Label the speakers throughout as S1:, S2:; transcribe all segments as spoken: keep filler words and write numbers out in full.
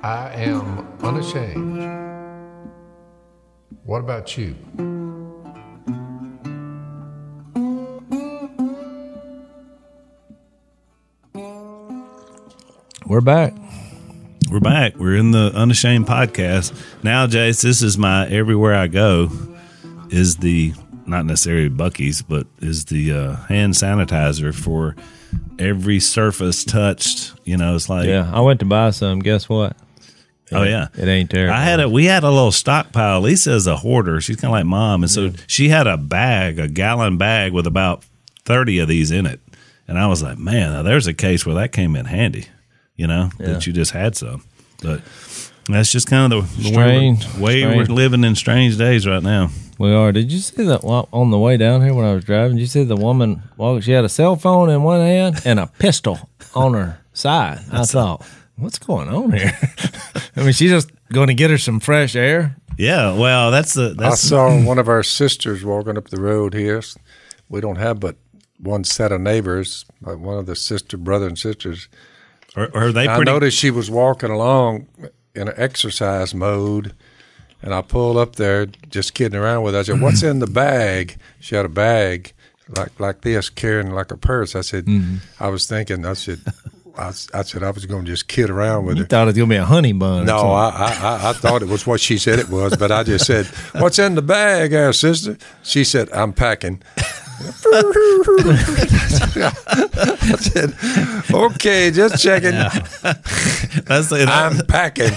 S1: I am unashamed. What about you?
S2: We're back.
S3: We're back. We're in the Unashamed podcast. Now, Jace, this is my everywhere I go is the, not necessarily Buc-ee's, but is the uh, hand sanitizer for every surface touched. You know, it's like.
S2: Yeah, I went to buy some. Guess what?
S3: Oh, yeah.
S2: It ain't terrible.
S3: I had a, we had a little stockpile. Lisa is a hoarder. She's kind of like mom. And so yeah. she had a bag, a gallon bag with about thirty of these in it. And I was like, man, now there's a case where that came in handy. You know, yeah. that you just had some. But that's just kind of the, the
S2: strange,
S3: way, way
S2: strange.
S3: we're living in strange days right now.
S2: We are. Did you see that on the way down here when I was driving? Did you see the woman, well, she had a cell phone in one hand and a pistol on her side? I thought, what's going on here? I mean, she's just going to get her some fresh air.
S3: Yeah, well, that's the. That's
S1: I saw one of our sisters walking up the road here. We don't have but one set of neighbors, but one of the sister, brother and sisters.
S3: Are, are they
S1: I
S3: pretty?
S1: noticed she was walking along in an exercise mode, and I pulled up there, just kidding around with her. I said, "What's in the bag?" She had a bag like like this, carrying like a purse. I said, mm-hmm. I was thinking, I said, I, I said I was going to just kid around with
S2: you
S1: her.
S2: You thought it was going to be a honey bun?
S1: No, I, I I thought it was what she said it was, but I just said, "What's in the bag, our sister?" She said, "I'm packing." I said, "Okay, just checking."
S3: Yeah. That's it.
S1: I'm packing.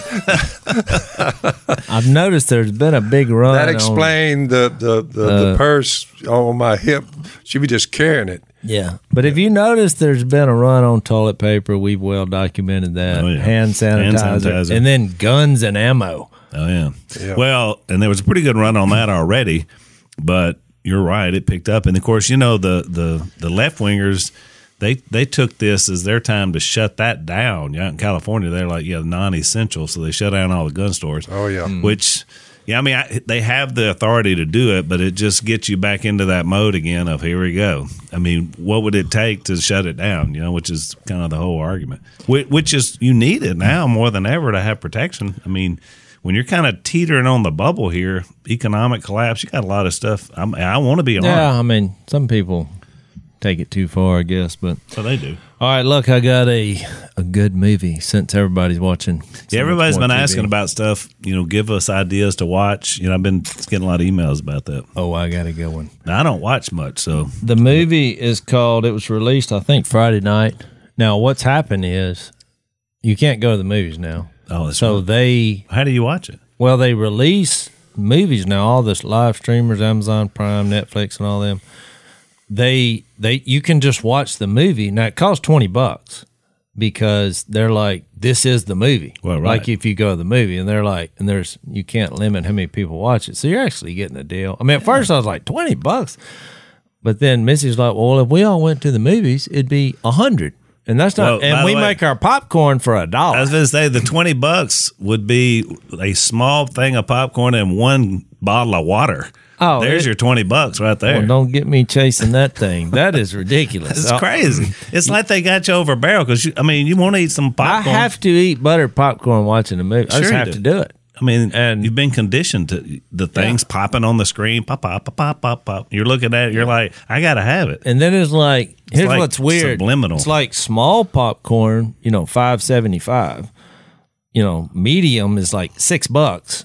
S2: I've noticed there's been a big run.
S1: That explained the the, the,
S2: uh,
S1: the purse on my hip. She be just carrying it.
S2: Yeah, but if you notice, there's been a run on toilet paper. We've well documented that.
S3: Oh, yeah.
S2: Hand sanitizer,
S3: Hand sanitizer,
S2: and then guns and ammo.
S3: Oh yeah.
S1: yeah.
S3: Well, and there was a pretty good run on that already, but. You're right. It picked up, and of course, you know the the, the left wingers. They they took this as their time to shut that down. Yeah, in California, they're like yeah non-essential, so they shut down all the gun stores.
S1: Oh yeah.
S3: Mm. Which yeah, I mean I, they have the authority to do it, but it just gets you back into that mode again of here we go. I mean, what would it take to shut it down? You know, which is kind of the whole argument. Which, which is you need it now more than ever to have protection. I mean. When you're kind of teetering on the bubble here, economic collapse, you got a lot of stuff. I'm, I want to be armed.
S2: Yeah, I mean, some people take it too far, I guess, but
S3: so they do.
S2: All right, look, I got a a good movie since everybody's watching.
S3: Yeah, everybody's been asking about stuff. You know, give us ideas to watch. You know, I've been getting a lot of emails about that.
S2: Oh, I got a good one.
S3: Now, I don't watch much, so
S2: the movie is called. It was released, I think, Friday night. Now, what's happened is you can't go to the movies now.
S3: Oh, that's
S2: so
S3: right.
S2: they.
S3: How do you watch it?
S2: Well, they release movies now. All this live streamers, Amazon Prime, Netflix, and all them. They they you can just watch the movie. Now it costs twenty bucks because they're like, this is the movie.
S3: Well, right.
S2: Like if you go to the movie and they're like, and there's you can't limit how many people watch it. So you're actually getting a deal. I mean, at first I was like twenty bucks, but then Missy's like, well, if we all went to the movies, it'd be a hundred. And that's not, well, and we way, make our popcorn for a dollar.
S3: I was going to say the twenty bucks would be a small thing of popcorn and one bottle of water. Oh, there's it, your twenty bucks right there.
S2: Well, don't get me chasing that thing. That is ridiculous.
S3: It's crazy. It's like they got you over a barrel because I mean, you want to eat some popcorn.
S2: I have to eat buttered popcorn watching a movie.
S3: Sure
S2: I just have
S3: do.
S2: to do it.
S3: I mean, and you've been conditioned to the things yeah. popping on the screen, pop, pop, pop, pop, pop, pop. You're looking at it, you're like, I got to have it.
S2: And then it's like,
S3: it's
S2: here's
S3: like
S2: what's weird.
S3: Subliminal.
S2: It's like small popcorn, you know, five seventy-five. You know, medium is like six bucks.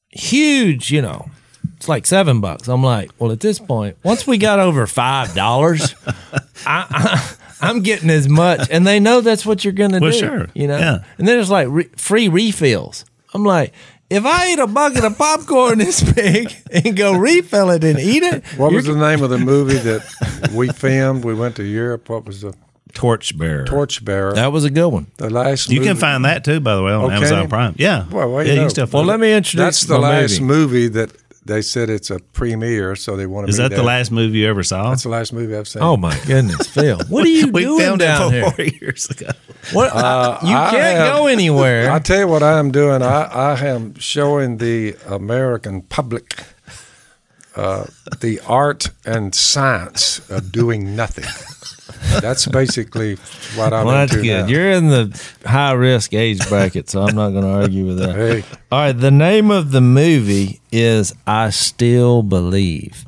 S2: Huge, you know, it's like seven bucks. I'm like, well, at this point, once we got over five dollars, I, I I'm getting as much, and they know that's what you're going to
S3: well,
S2: do.
S3: Sure,
S2: you know.
S3: Yeah.
S2: And then it's like re- free refills. I'm like, if I eat a bucket of popcorn this big and go refill it and eat it.
S1: What was the name of the movie that we filmed? We went to Europe. What was the
S3: Torchbearer?
S1: Torchbearer.
S2: That was a good one.
S1: The last.
S3: You
S1: movie.
S3: can find that too, by the way, on
S1: okay.
S3: Amazon Prime. Yeah.
S1: Well, well
S3: yeah,
S1: you
S3: you
S1: know.
S3: can still
S2: well,
S3: find
S2: let me introduce.
S1: That's the last
S2: movie.
S1: movie that they said it's a premiere, so they want to.
S3: Is that the last movie you ever saw?
S1: That's the last movie I've seen.
S2: Oh my goodness, Phil! What are you
S3: we
S2: doing
S3: filmed
S2: down
S3: it
S2: here?
S3: four years ago.
S2: What?
S1: Uh,
S2: you
S1: I
S2: can't
S1: have,
S2: go anywhere.
S1: I tell you what I am doing. I, I am showing the American public uh, the art and science of doing nothing. That's basically what I'm
S2: Well, that's
S1: into
S2: good.
S1: now.
S2: You're in the high risk age bracket, so I'm not going to argue with that.
S1: Hey.
S2: All right. The name of the movie is I Still Believe.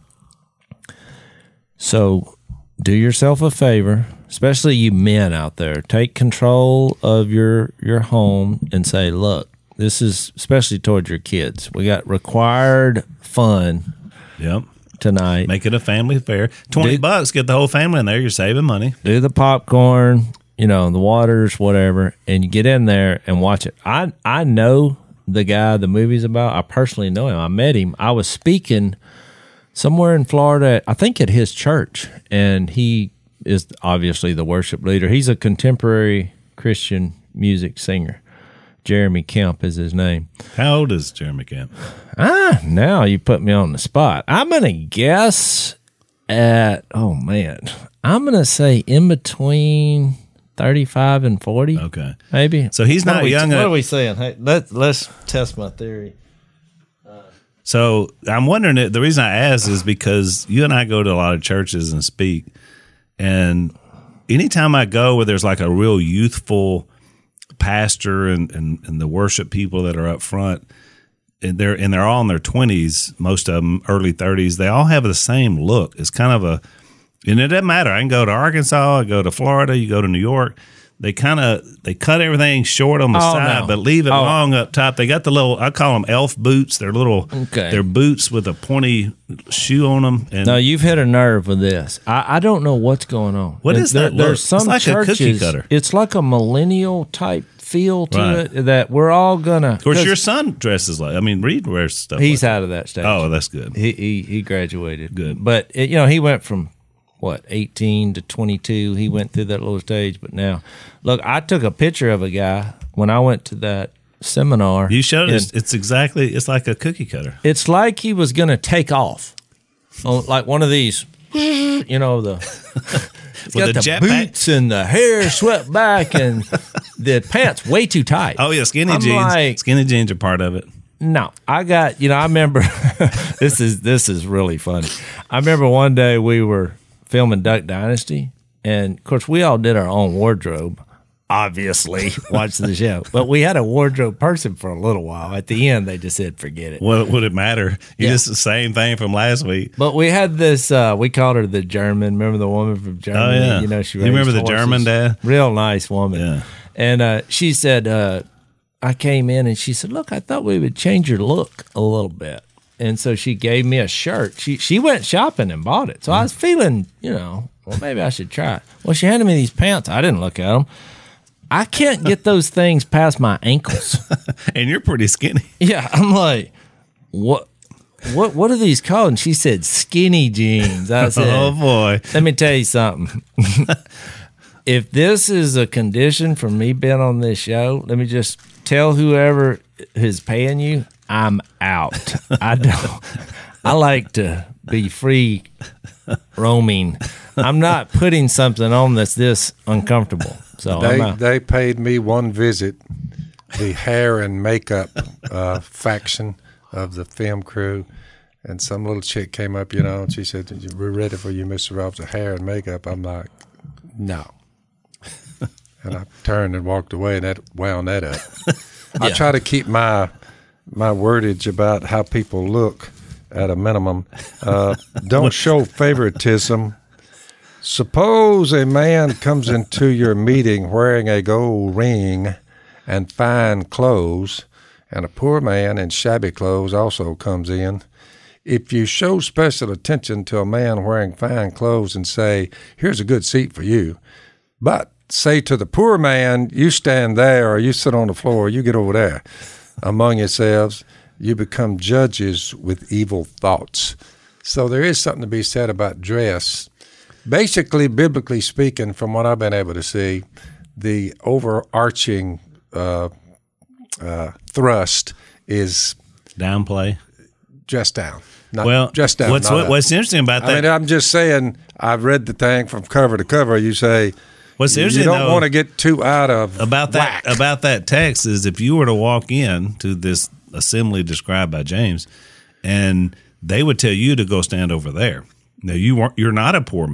S2: So do yourself a favor, especially you men out there. Take control of your, your home and say, look, this is especially towards your kids. We got required fun
S3: Yep.
S2: tonight.
S3: Make it a family affair. Twenty
S2: Dude.
S3: bucks, get the whole family in there. You're saving money.
S2: Do the popcorn, you know, the waters, whatever, and you get in there and watch it. I I know the guy the movie's about. I personally know him. I met him. I was speaking somewhere in Florida, I think at his church, and he is obviously the worship leader. He's a contemporary Christian music singer. Jeremy Kemp is his name.
S3: How old is Jeremy Kemp?
S2: Ah, now you put me on the spot. I'm going to guess at, oh man, I'm going to say in between thirty-five and forty.
S3: Okay.
S2: Maybe.
S3: So he's
S2: What
S3: not
S2: are we-
S3: young
S2: What
S3: enough-
S2: are we saying? Hey, let, let's test my theory.
S3: So I'm wondering, the reason I asked is because you and I go to a lot of churches and speak. And anytime I go where there's like a real youthful pastor and, and, and the worship people that are up front, and they're and they're all in their twenties, most of them early thirties, they all have the same look. It's kind of a, and it doesn't matter. I can go to Arkansas, I go to Florida, you go to New York. They kind of they cut everything short on the
S2: Oh,
S3: side,
S2: no.
S3: but leave it
S2: Oh.
S3: long up top. They got the little, I call them elf boots. They're little,
S2: Okay.
S3: they're boots with a pointy shoe on them. And
S2: No, you've hit a nerve with this. I, I don't know what's going on.
S3: What is
S2: There-
S3: that look?
S2: There's some
S3: It's like a cookie
S2: churches,
S3: cutter.
S2: It's like a millennial type feel to
S3: Right.
S2: it that we're all going to.
S3: of course, your son dresses like. I mean, Reed wears stuff.
S2: He's
S3: like
S2: out of that stage.
S3: that. Oh, that's good.
S2: He he, he graduated.
S3: Good.
S2: But, it, you know, he went from, what, eighteen to twenty-two. He went through that little stage. But now, look, I took a picture of a guy when I went to that seminar.
S3: You showed
S2: and
S3: us. It's exactly. It's like a cookie cutter.
S2: It's like he was going to take off. On, like one of these, you know, the... He's
S3: With
S2: got
S3: the
S2: the
S3: jetpack?
S2: boots and the hair swept back and the pants way too tight.
S3: Oh yeah, skinny
S2: I'm
S3: jeans.
S2: like-
S3: skinny jeans are part of it.
S2: No, I got, you know, I remember this is this is really funny. I remember one day we were filming Duck Dynasty, and of course we all did our own wardrobe. Obviously, watch the show, but we had a wardrobe person for a little while. At the end, they just said, "Forget it."
S3: What would it matter? You
S2: Yeah.
S3: just the same thing from last week.
S2: But we had this. Uh, we called her the German. Remember the woman from Germany?
S3: Oh, yeah.
S2: You know, she.
S3: You remember
S2: raised
S3: the German
S2: horses.
S3: dad?
S2: Real nice woman.
S3: Yeah.
S2: And uh, she said, uh, I came in and she said, "Look, I thought we would change your look a little bit." And so she gave me a shirt. She she went shopping and bought it. So I was feeling, you know, well, maybe I should try it. Well, she handed me these pants. I didn't look at them. I can't get those things past my ankles.
S3: And you're pretty skinny.
S2: Yeah, I'm like, what? What? What are these called? And she said, skinny jeans. I said,
S3: Oh boy.
S2: let me tell you something. If this is a condition for me being on this show, let me just tell whoever is paying you, I'm out. I don't. I like to be free roaming. I'm not putting something on that's this uncomfortable. So I'm
S1: They
S2: out.
S1: they paid me one visit, the hair and makeup uh, faction of the film crew, and some little chick came up, you know, and she said, "We're ready for you, Mister Robs, the hair and makeup." I'm like, "No," and I turned and walked away, and that wound that up. I
S2: Yeah.
S1: try to keep my my wordage about how people look at a minimum. Uh, don't show favoritism. Suppose a man comes into your meeting wearing a gold ring and fine clothes, and a poor man in shabby clothes also comes in. If you show special attention to a man wearing fine clothes and say, "Here's a good seat for you," but say to the poor man, "You stand there," or "You sit on the floor," or "You get over there," among yourselves, you become judges with evil thoughts. So there is something to be said about dress. Basically, biblically speaking, from what I've been able to see, the overarching uh, uh, thrust is
S3: Downplay.
S1: dress down. Not
S3: Well,
S1: dress down.
S3: what's
S1: not
S3: what,
S1: up.
S3: what's interesting about
S1: I
S3: that?
S1: mean, I'm just saying, I've read the thing from cover to cover. You say,
S3: What's
S1: you
S3: interesting
S1: don't
S3: though,
S1: want to get too out of
S3: about that
S1: whack.
S3: about that text is if you were to walk in to this assembly described by James, and they would tell you to go stand over there. Now you weren't. You're not a poor man.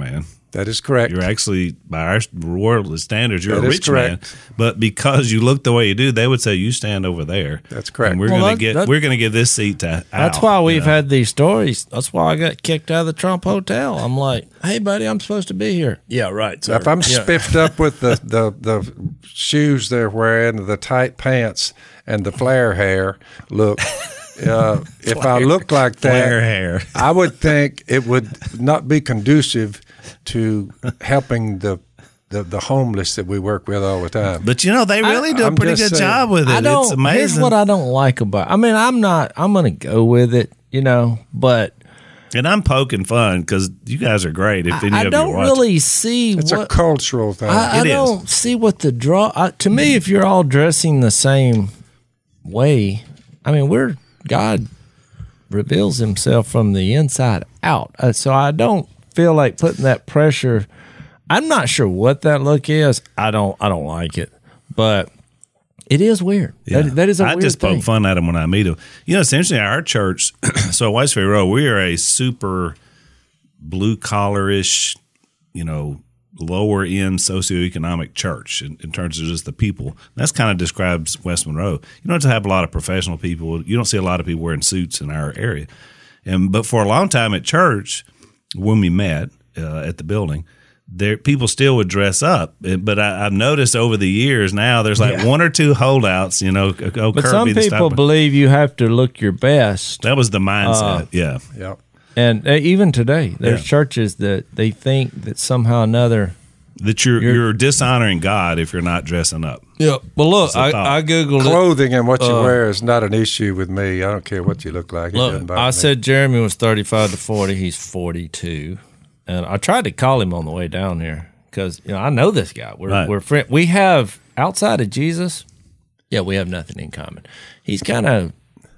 S1: That is correct.
S3: You're actually, by our worldly standards, you're
S1: That
S3: a
S1: is
S3: rich man.
S1: correct.
S3: But because you look the way you do, they would say you stand over there.
S1: That's correct.
S3: And we're
S2: Well,
S3: going
S2: that-
S3: to get
S2: that-
S3: we're going to give this seat to.
S2: That's
S3: Al,
S2: why
S3: you
S2: we've
S3: know?
S2: had these stories. That's why I got kicked out of the Trump Hotel. I'm like, hey, buddy, I'm supposed to be here. Yeah, right. Sir.
S1: If I'm
S2: yeah.
S1: spiffed up with the, the, the shoes they're wearing, the tight pants, and the flare hair, look, uh, if I looked like that,
S3: Flare hair.
S1: I would think it would not be conducive to helping the, the, the homeless that we work with all the time.
S3: But you know, they really do a
S1: I'm
S3: pretty
S1: just
S3: good
S1: saying.
S3: job with it.
S2: I don't.
S3: It's amazing.
S2: Here's what I don't like about. I mean, I'm not. I'm gonna go with it, you know. But
S3: and I'm poking fun because you guys are great. If any
S2: I
S3: of
S2: don't
S3: you watch,
S2: really see
S1: It's
S2: what
S1: a cultural thing.
S2: I, I
S3: It is.
S2: don't see what the draw. I, to me, if you're all dressing the same way, I mean, we're God reveals Himself from the inside out. Uh, so I don't feel like putting that pressure. I'm not sure what that look is. I don't. I don't like it, but it is weird.
S3: Yeah.
S2: That, that is a
S3: I
S2: weird
S3: just
S2: thing.
S3: poke fun at them when I meet them. You know, essentially, our church, so West Ferry Road, we are a super blue collarish, you know, lower end socioeconomic church in, in terms of just the people. That's kind of describes West Monroe. You don't have a lot of professional people. You don't see a lot of people wearing suits in our area. And but for a long time at church, when we met uh, at the building, there people still would dress up. But I, I've noticed over the years now there's like
S2: Yeah.
S3: one or two holdouts. You know, oh,
S2: But
S3: Kirby
S2: some
S3: the
S2: people
S3: stop-
S2: believe you have to look your best.
S3: that was the mindset.
S2: Uh,
S3: yeah.
S1: yeah.
S2: And uh, even today, there's
S3: Yeah.
S2: churches that they think that somehow or another.
S3: That you're,
S2: You're-
S3: you're dishonoring God if you're not dressing up.
S2: Yeah. Well, look,
S3: a
S2: I,
S3: thought.
S2: I Googled it.
S1: Clothing and what you
S2: Uh,
S1: wear is not an issue with me. I don't care what you look like. It doesn't
S2: Look,
S1: bother
S2: I
S1: me.
S2: said Jeremy was thirty-five to forty. He's forty-two. And I tried to call him on the way down here because, you know, I know this guy. We're,
S3: Right.
S2: we're friend. We have, outside of Jesus, yeah, we have nothing in common. He's kind of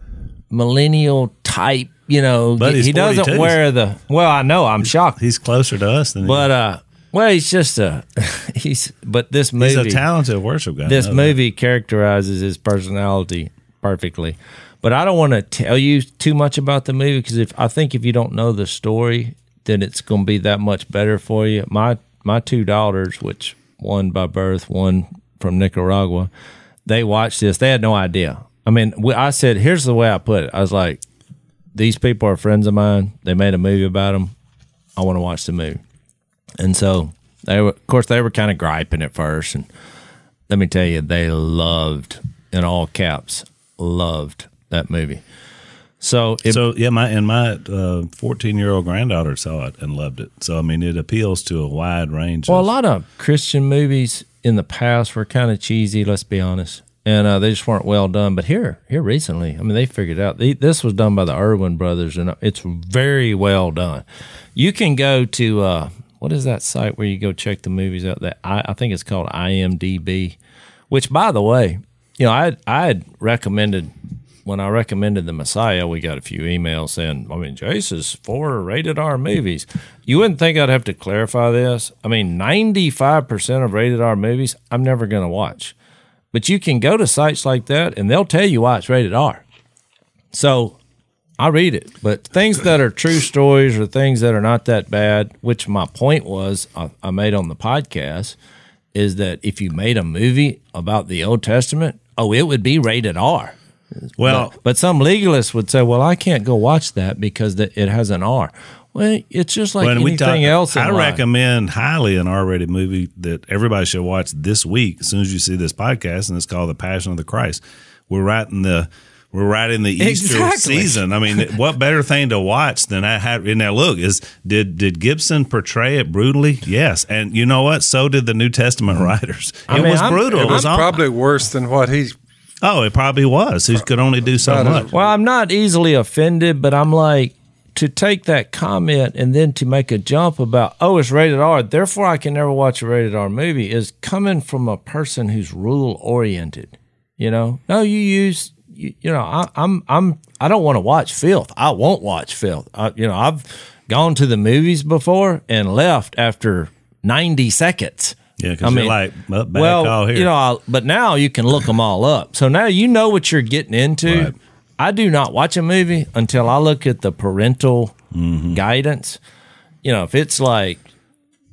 S2: millennial type, you know.
S3: But he's
S2: he doesn't
S3: forty-two.
S2: wear the, well, I know, I'm shocked.
S3: He's closer to us than
S2: But, uh, well, he's just a, he's, but this movie.
S3: he's a talented worship guy.
S2: This
S3: I know
S2: movie characterizes his personality perfectly. But I don't want to tell you too much about the movie because if I think if you don't know the story, then it's going to be that much better for you. My my two daughters, which one by birth, one from Nicaragua, they watched this. They had no idea. I mean, we, I said, here's the way I put it. I was like, these people are friends of mine. They made a movie about them. I want to watch the movie. And so they were, of course, they were kind of griping at first. And let me tell you, they loved, in all caps, loved that movie. So, it,
S3: So yeah, my and my fourteen year old granddaughter saw it and loved it. So I mean, it appeals to a wide range.
S2: well, a
S3: of,
S2: lot of Christian movies in the past were kind of cheesy. Let's be honest, and uh, they just weren't well done. But here, here recently, I mean, they figured out they, this was done by the Irwin brothers, and it's very well done. You can go to uh, what is that site where you go check the movies out? That I, I think it's called I M D B. Which, by the way, you know, I I had recommended. When I recommended The Messiah, we got a few emails saying, I mean, Jace is for rated R movies. You wouldn't think I'd have to clarify this. I mean, ninety-five percent of rated R movies I'm never going to watch. But you can go to sites like that, and they'll tell you why it's rated R. So I read it. But things that are true stories or things that are not that bad, which my point was I, I made on the podcast, is that if you made a movie about the Old Testament, oh, it would be rated R.
S3: well,
S2: But, but some legalists would say, well, I can't go watch that because the, it has an R. Well, it's just like
S3: when
S2: anything
S3: we talk,
S2: else in
S3: I
S2: life.
S3: recommend highly an R rated movie that everybody should watch this week as soon as you see this podcast, and it's called The Passion of the Christ. We're right in the we're right in the Easter
S2: Exactly.
S3: season. I mean, what better thing to watch than I had? And now, look, is did did Gibson portray it brutally? Yes, and you know what? So did the New Testament writers. It
S2: I mean,
S3: was
S2: I'm-
S3: brutal. It
S1: It
S3: was
S1: was
S3: all-
S1: probably worse than what he's.
S3: oh, it probably was. He could only do so
S1: Not as-
S3: much.
S2: Well, I'm not easily offended, but I'm like, to take that comment and then to make a jump about, oh, it's rated R, therefore I can never watch a rated R movie, is coming from a person who's rule oriented. You know, no, you use, you, you know, I, I'm, I'm, I don't want to watch filth. I won't watch filth. I, you know, I've gone to the movies before and left after ninety seconds.
S3: Yeah,
S2: I
S3: because you're
S2: mean,
S3: like, well, bad
S2: well,
S3: call here.
S2: you know, I, but now you can look them all up. So now you know what you're getting into.
S3: Right.
S2: I do not watch a movie until I look at the parental
S3: Mm-hmm.
S2: guidance. You know, if it's like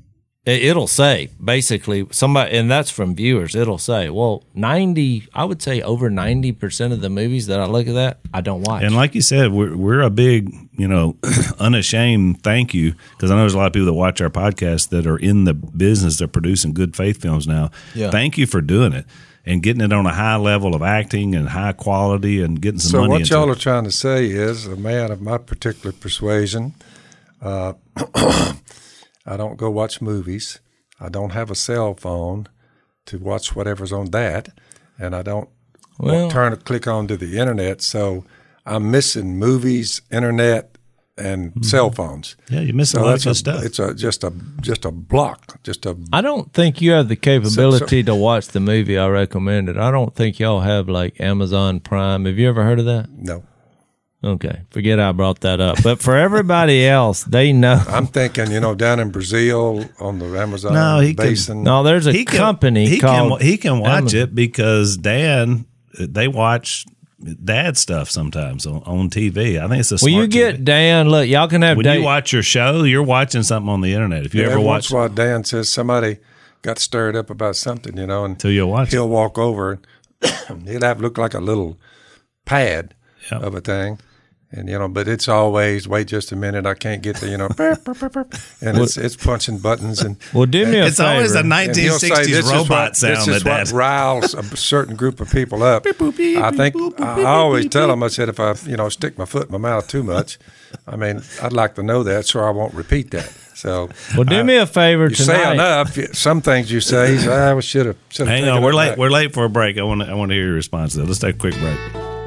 S2: It- It'll say basically somebody, and that's from viewers. It'll say, well, ninety, I would say over ninety percent of the movies that I look at that, I don't watch.
S3: And like you said, we're we're a big, you know, unashamed thank you, because I know there's a lot of people that watch our podcast that are in the business of producing good faith films now.
S2: Yeah.
S3: Thank you for doing it and getting it on a high level of acting and high quality and getting some
S1: So
S3: money
S1: what
S3: into
S1: y'all
S3: it.
S1: are trying to say is, a man of my particular persuasion, uh, I don't go watch movies. I don't have a cell phone to watch whatever's on that, and I don't
S2: Well-
S1: turn a click on to the internet. So I'm missing movies, internet, and
S3: Mm-hmm.
S1: cell phones.
S3: Yeah, you're missing
S1: So
S3: a lot of
S1: that's
S3: good
S1: a,
S3: stuff.
S1: it's a just a just a block, just a
S2: I don't think you have the capability to watch the movie I recommended. I don't think y'all have like Amazon Prime. Have you ever heard of that?
S1: no.
S2: Okay, forget I brought that up. But for everybody else, they know.
S1: I'm thinking, you know, down in Brazil on the Amazon
S3: No, he can-
S1: basin.
S2: No, there's a
S3: He can-
S2: company
S3: he
S2: called.
S3: can, he can watch
S2: Amazon.
S3: it because Dan, they watch dad stuff sometimes on, on T V. I think it's a
S2: Well,
S3: smart
S2: you get
S3: T V.
S2: Dan. Look, y'all can have
S3: When
S2: Dan.
S3: you watch your show, you're watching something on the internet. If you ever
S1: Every
S3: watch,
S1: once in a while, Dan says somebody got stirred up about something, you know, and
S3: so you'll watch it.
S1: he'll walk over and he'll have look like a little pad
S3: Yeah.
S1: of a thing. And, you know, but it's always, wait just a minute, I can't get the, you know, burp, burp, burp, burp. And it's it's punching buttons. And,
S2: well, do me a
S3: It's
S2: favor.
S3: always a
S1: and
S3: nineteen
S1: he'll say,
S3: sixties
S1: this is
S3: robot
S1: what,
S3: sound
S1: This is
S3: that
S1: what
S3: dad.
S1: riles a certain group of people up. I think, I always tell them, I said, if I, you know, stick my foot in my mouth too much, I mean, I'd like to know that so I won't repeat that. So
S2: well, do me a favor
S1: you say
S2: tonight.
S1: enough. Some things you say, you say, I should have.
S3: Hang on, we're late. We're late for a break. I want to. I want to hear your response to that. Let's take a quick break.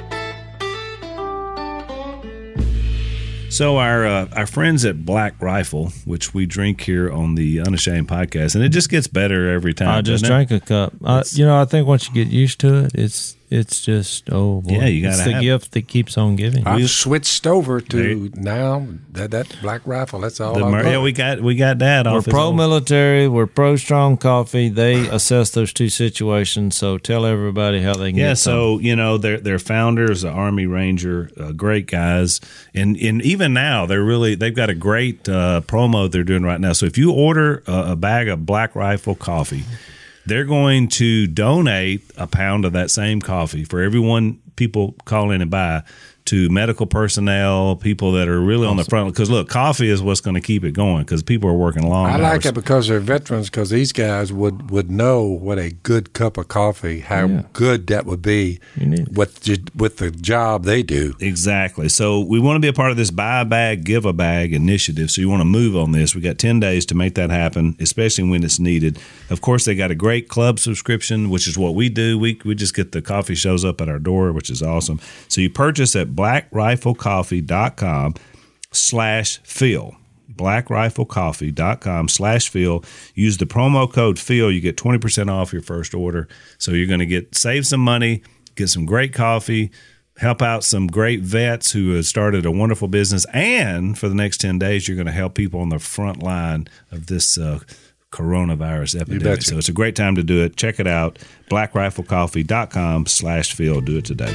S3: So our uh, our friends at Black Rifle, which we drink here on the Unashamed podcast, and it just gets better every time.
S2: I just
S3: doesn't it?
S2: drank a cup. I, you know, I think once you get used to it, it's it's just oh boy.
S3: Yeah, you gotta
S2: It's the
S3: have it.
S2: gift that keeps on giving.
S1: I've switched over
S3: There-
S1: to now that that Black Rifle. That's all.
S3: The
S1: I
S3: Mer-
S1: got.
S3: yeah, we got we got that
S2: We're
S3: off. his
S2: pro
S3: old-
S2: military. We're pro strong coffee. They assess those two situations. So tell everybody how they can
S3: Yeah,
S2: get some.
S3: so you know their their founder is an Army Ranger, uh, great guys, and and even now they're really they've got a great uh, promo they're doing right now. So if you order a, a bag of Black Rifle coffee, they're going to donate a pound of that same coffee for everyone people call in and buy to medical personnel, people that are really on the front. Because look, coffee is what's going to keep it going because people are working long
S1: I
S3: hours.
S1: like it because they're veterans. Because these guys would, would know what a good cup of coffee, how
S2: Yeah.
S1: good that would be
S2: You need-
S1: with the, with the job they do.
S3: Exactly. So we want to be a part of this buy a bag, give a bag initiative. So you want to move on this. We got ten days to make that happen, especially when it's needed. Of course, they got a great club subscription, which is what we do. We we just get the coffee shows up at our door, which is awesome. So you purchase at blackriflecoffee.com slash Phil. blackriflecoffee.com slash Phil. Use the promo code Phil. You get twenty percent off your first order. So you're going to get save some money, get some great coffee, help out some great vets who have started a wonderful business. And for the next ten days, you're going to help people on the front line of this uh, coronavirus epidemic.
S1: betcha.
S3: So it's a great time to do it. Check it out. blackriflecoffee.com slash Phil. Do it today.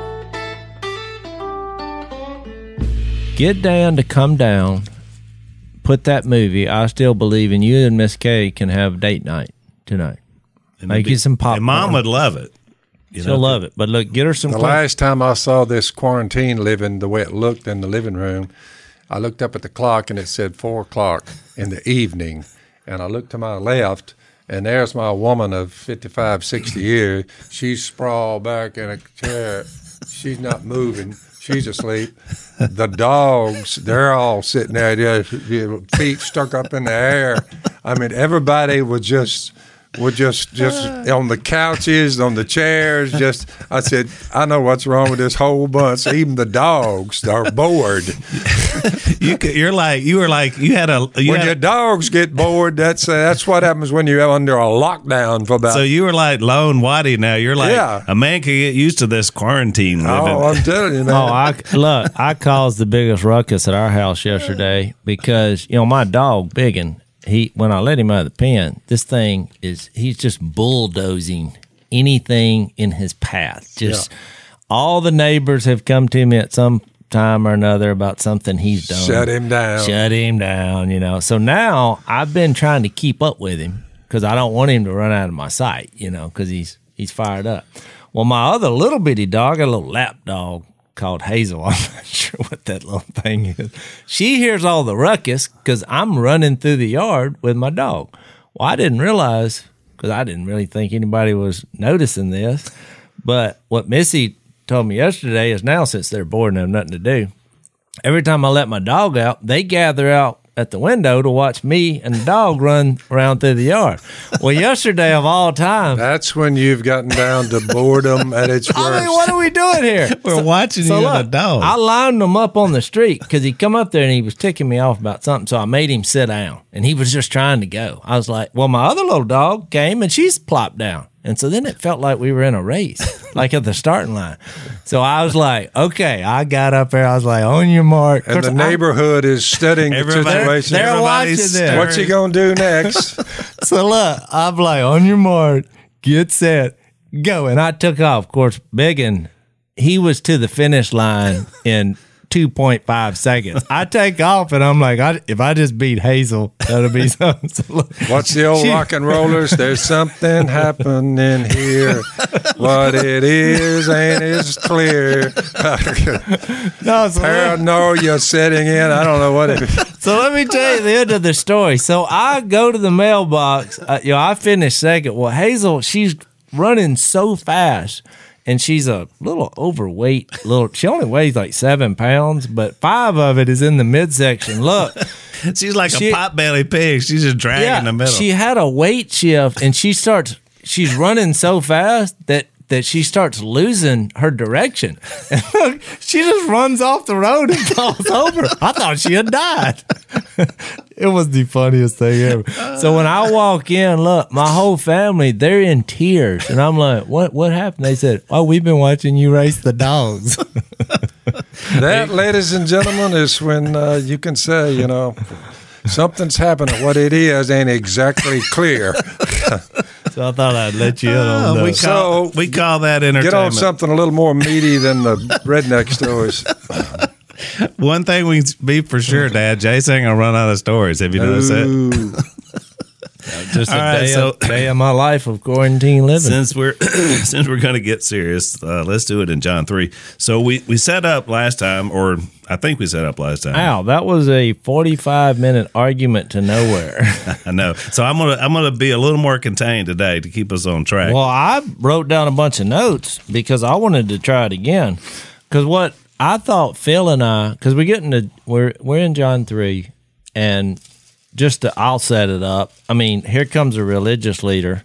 S2: Get Dan to come down, put that movie. I still believe in you and Miss Kay can have date night tonight.
S3: And
S2: Make
S3: it'd be-
S2: you some popcorn.
S3: And Mom would love it. You
S2: She'll
S3: know,
S2: love it. But look, get her some.
S1: The
S2: quick-
S1: last time I saw this quarantine living the way it looked in the living room, I looked up at the clock and it said four o'clock in the evening. And I looked to my left, and there's my woman of fifty-five, sixty years. She's sprawled back in a chair. She's not moving. She's asleep. The dogs, they're all sitting there, their feet stuck up in the air. I mean, everybody was just... We're just just on the couches, on the chairs. Just, I said, I know what's wrong with this whole bunch. Even the dogs are bored.
S3: you could, you're like you were like you had a you
S1: When
S3: had
S1: your dogs get bored, that's uh, that's what happens when you're under a lockdown for about.
S3: so you were like lone whitey. Now you're like
S1: Yeah.
S3: a man can get used to this quarantine living.
S1: oh, I'm telling you, man.
S2: Oh, I look! I caused the biggest ruckus at our house yesterday because you know my dog Biggin. He when I let him out of the pen, this thing is he's just bulldozing anything in his path. Just all the neighbors have come to me at some time or another about something he's done.
S1: Shut him down.
S2: Shut him down, you know. So now I've been trying to keep up with him because I don't want him to run out of my sight, you know, because he's he's fired up. Well, my other little bitty dog, a little lap dog called Hazel. I'm not sure what that little thing is. She hears all the ruckus because I'm running through the yard with my dog. Well, I didn't realize, because I didn't really think anybody was noticing this, but what Missy told me yesterday is now, since they're bored and have nothing to do, every time I let my dog out, they gather out at the window to watch me and the dog run around through the yard. Well, yesterday of all time,
S1: That's when you've gotten down to boredom at its worst.
S2: I mean, what are we doing here?
S3: We're watching
S2: So
S3: you
S2: look,
S3: and the dog.
S2: I lined him up on the street because he come up there and he was ticking me off about something. So I made him sit down, and he was just trying to go. I was like, well, my other little dog came and she's plopped down. And so then it felt like we were in a race, like at the starting line. So I was like, okay, I got up there. I was like, on your mark.
S1: And the neighborhood is studying the
S3: Everybody-
S1: situation.
S2: They're watching
S3: Everybody's
S2: this.
S1: What's he going to do next?
S2: So look, I'm like, on your mark, get set, go. And I took off. Of course, Biggin, he was to the finish line in two point five seconds. I take off and I'm like, I, if I just beat Hazel, that'll be something. So look,
S1: What's the old
S2: She-
S1: rock and rollers? There's something happening here. What it is ain't as clear.
S2: no, so, let,
S1: Paranoia setting in. I don't know what it is.
S2: so let me tell you the end of the story. So I go to the mailbox. Uh, you know, I finished second. Well, Hazel, she's running so fast. And she's a little overweight. Little, she only weighs like seven pounds, but five of it is in the midsection. Look,
S3: She's like
S2: She-
S3: a potbelly pig. She's just dragging
S2: yeah,
S3: in the middle.
S2: she had a weight shift, and she starts. She's running so fast that that she starts losing her direction. And look, she just runs off the road and falls over. I thought she had died. It was the funniest thing ever. So when I walk in, look, my whole family, they're in tears. And I'm like, what what happened? They said, oh, we've been watching you race the dogs.
S1: That, ladies and gentlemen, is when uh, you can say, you know, something's happening. What it is ain't exactly clear.
S2: So I thought I'd let you in on
S3: Oh,
S2: that.
S3: we call
S1: So,
S3: we call that entertainment.
S1: Get on something a little more meaty than the redneck stories.
S3: One thing we can be for sure, Dad, Jason ain't gonna run out of stories. Have you noticed that?
S1: Ooh.
S2: Just a
S3: All right,
S2: day,
S3: so-
S2: of, day of my life of quarantine living.
S3: Since we're since we're going to get serious, uh, let's do it in John three. So we we set up last time, or I think we set up last time.
S2: Wow, that was a forty-five minute argument to nowhere.
S3: I know. So I'm gonna I'm gonna be a little more contained today to keep us on track.
S2: Well, I wrote down a bunch of notes because I wanted to try it again. Because what I thought Phil and I, because we're getting to we're we're in John three, and just to, I'll set it up. I mean, here comes a religious leader,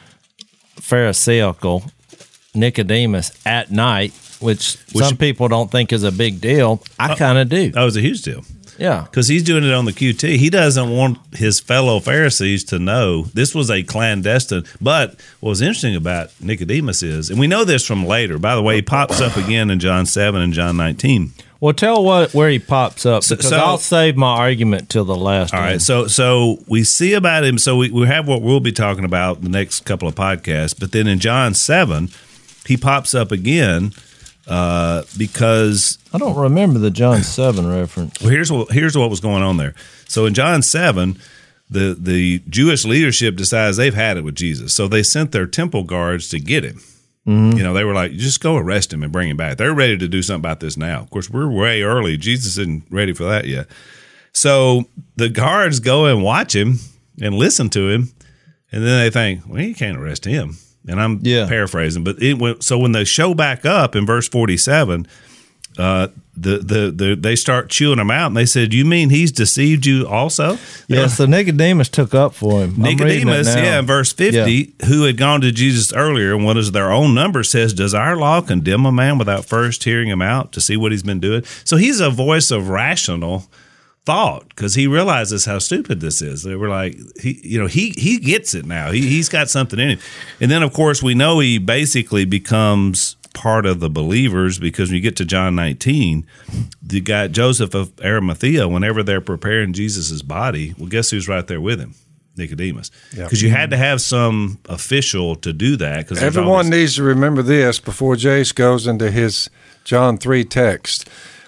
S2: Pharisaical, Nicodemus at night, which,
S3: Which-
S2: some people don't think is a big deal. I kind of do.
S3: that was a huge deal.
S2: Yeah.
S3: Because he's doing it on the Q T. He doesn't want his fellow Pharisees to know this was a clandestine. But what was interesting about Nicodemus is, and we know this from later, by the way, he pops up again in John seven and John nineteen.
S2: Well, tell what where he pops up because
S3: so-
S2: I'll save my argument till the last
S3: All
S2: one.
S3: right, so so we see about him. So we, we have what we'll be talking about the next couple of podcasts. But then in John seven, he pops up again uh, because
S2: I don't remember the John seven reference.
S3: well, here's what here's what was going on there. So in John seven, the the Jewish leadership decides they've had it with Jesus, so they sent their temple guards to get him. You know, they were like, just go arrest him and bring him back. They're ready to do something about this now. Of course, we're way early. Jesus isn't ready for that yet. So the guards go and watch him and listen to him, and then they think, well, you can't arrest him. And I'm
S2: Yeah.
S3: paraphrasing, but it went, so when they show back up in verse forty-seven, uh, the, the the they start chewing him out, and they said, "You mean he's deceived you also?"
S2: Yeah, so Nicodemus took up for him. I'm reading it
S3: Nicodemus,
S2: now.
S3: yeah, in verse fifty, who had gone to Jesus earlier, and what is their own number says, does our law condemn a man without first hearing him out to see what he's been doing? So he's a voice of rational thought because he realizes how stupid this is. They were like, he, you know, he he gets it now. He he's got something in him, and then of course we know he basically becomes part of the believers because when you get to John nineteen, you got Joseph of Arimathea. Whenever they're preparing Jesus's body, well, guess who's right there with him? Nicodemus, because
S1: Yeah.
S3: you had to have some official to do that. Because
S1: Everyone needs to remember this before Jace goes into his John three text.